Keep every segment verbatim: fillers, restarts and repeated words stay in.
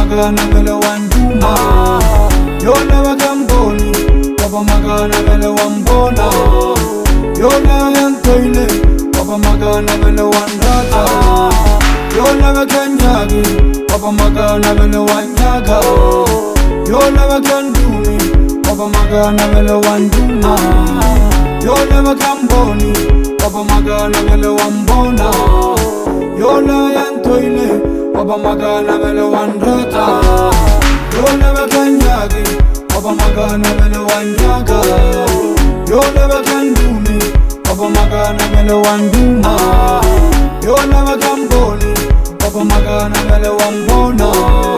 magana vele wanduma. Yola wakamboni, papa magana vele wambona. Yola yantoile, papa magana vele wandata. Yola wakanyagi, papa magana vele wanyaga. Yola wakandumi, papa magana vele wanduma. Yola wakamboni, papa magana vele wambona. Yola yantoile, papa magana vele wandata. Yola wakanyagi, papa magana vele wanyaga. Yola wakandumi, papa magana vele wanduma. Yola wakamboni, papa magana vele wambona.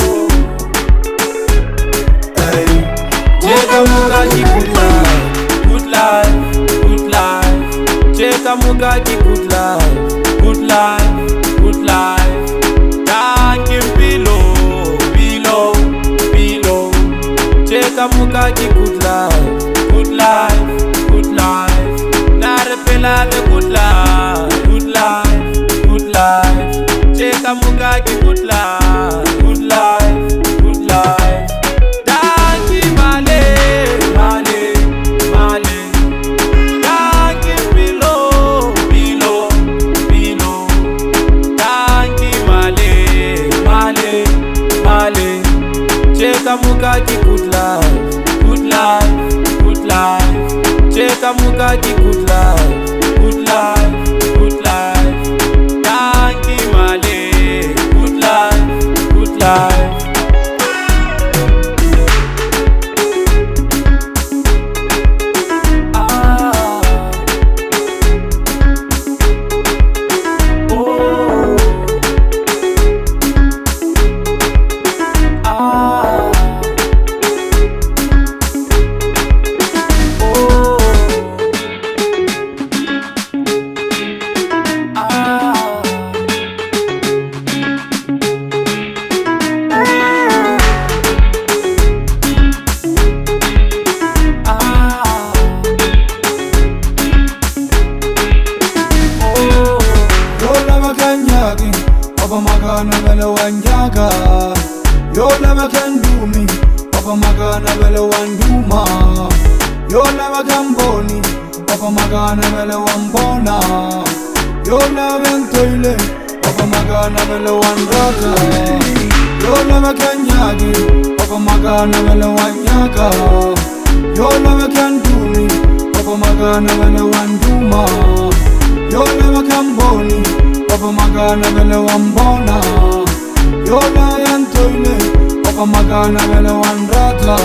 Hey, Cheka Mugaki good life, good life, good life. Cheka Mugaki good life, good life, good life. Thank you below, below, below. Cheka Mugaki good life, good life, good life. Narepela the good life, good life, good life. Cheka Mugaki good life, good life, good life. Thank you Male, Male, Male. Thank you below, below, below. Thank you Male, Male, Male. Cheka Mugaki good life, good life, good life. Cheka Mugaki good life, good life, good life. Thank you Male, good life, good life. Ah, oh, ah, Yola wakanyagi, papa magana vele wanyaga. Yola wakandumi, papa magana vele wanduma. Yola wakamboni, papa magana vele wambona. Yola wantoile, papa magana vele wandata. Yola wakanyagi, papa magana vele wanyaga. Yola wakandumi, papa magana vele wanduma. Yola wakamboni, papa magana vele wambona. Yola yantoile, papa magana vele wandata.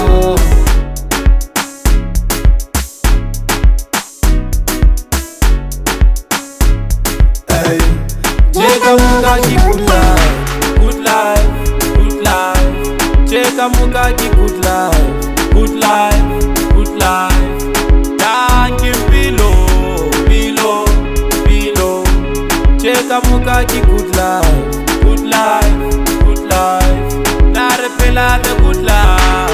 Hey, Cheka Mugaki good life, good life, good life. Cheka Mugaki good life, good life, good life. Thank you below, below, below. Cheka Mugaki good life, good life, good life. Narepela the good life.